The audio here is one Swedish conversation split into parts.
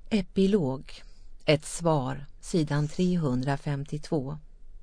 Epilog. Ett svar, sidan 352.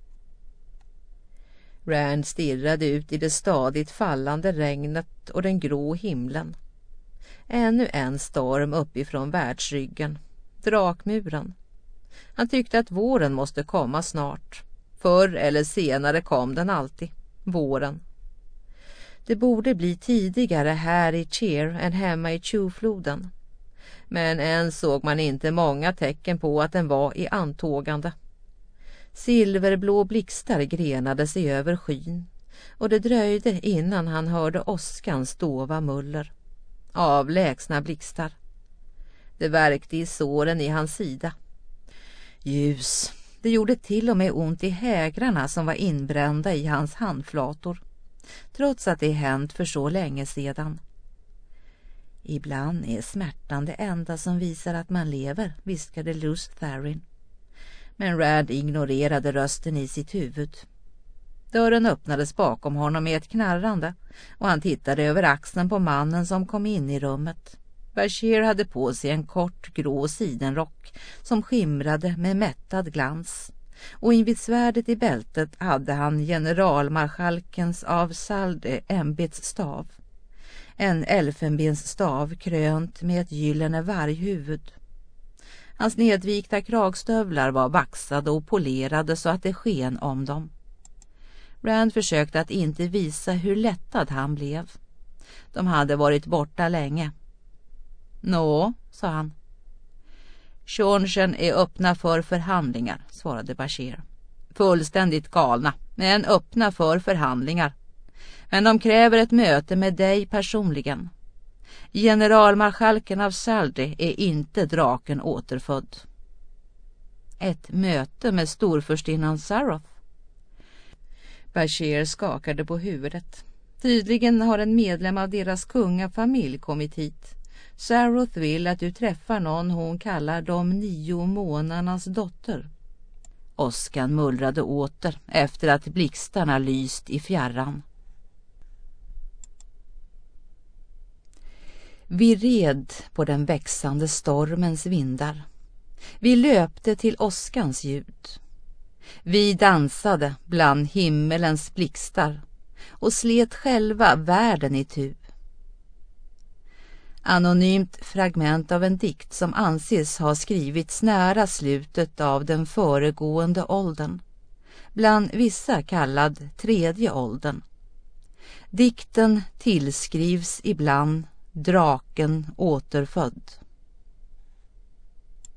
Rand stirrade ut i det stadigt fallande regnet och den grå himlen. Ännu en storm uppifrån världsryggen, drakmuren. Han tyckte att våren måste komma snart. Förr eller senare kom den alltid, våren. Det borde bli tidigare här i Cheer än hemma i Tjufloden. Men än såg man inte många tecken på att den var i antågande. Silverblå blixtar grenade sig över skyn och det dröjde innan han hörde åskans dova muller. Avlägsna blixtar. Det värkte i såren i hans sida. Ljus. Det gjorde till och med ont i hägrarna som var inbrända i hans handflator, trots att det hänt för så länge sedan. Ibland är smärtan det enda som visar att man lever, viskade Lews Therin. Men Rand ignorerade rösten i sitt huvud. Dörren öppnades bakom honom med ett knarrande och han tittade över axeln på mannen som kom in i rummet. Bashir hade på sig en kort grå sidenrock som skimrade med mättad glans och invid svärdet i bältet hade han generalmarskalkens av Salde ämbetsstav. En elfenbensstav krönt med ett gyllene varghuvud. Hans nedvikta kragstövlar var vaxade och polerade så att det sken om dem. Rand försökte att inte visa hur lättad han blev. De hade varit borta länge. Nå, sa han. Shornshen är öppna för förhandlingar, svarade Bashir. Fullständigt galna, men öppna för förhandlingar. Men de kräver ett möte med dig personligen. Generalmarskalken av Salde är inte draken återfödd. Ett möte med storfurstinnan Saroth? Bashir skakade på huvudet. Tydligen har en medlem av deras kungafamilj kommit hit. Saroth vill att du träffar någon hon kallar de 9 månadernas dotter. Åskan mullrade åter efter att blixtarna lyst i fjärran. Vi red på den växande stormens vindar. Vi löpte till åskans ljud. Vi dansade bland himmelens blixtar och slet själva världen i tu. Anonymt fragment av en dikt som anses ha skrivits nära slutet av den föregående åldern, bland vissa kallad 3:e åldern. Dikten tillskrivs ibland draken återfödd.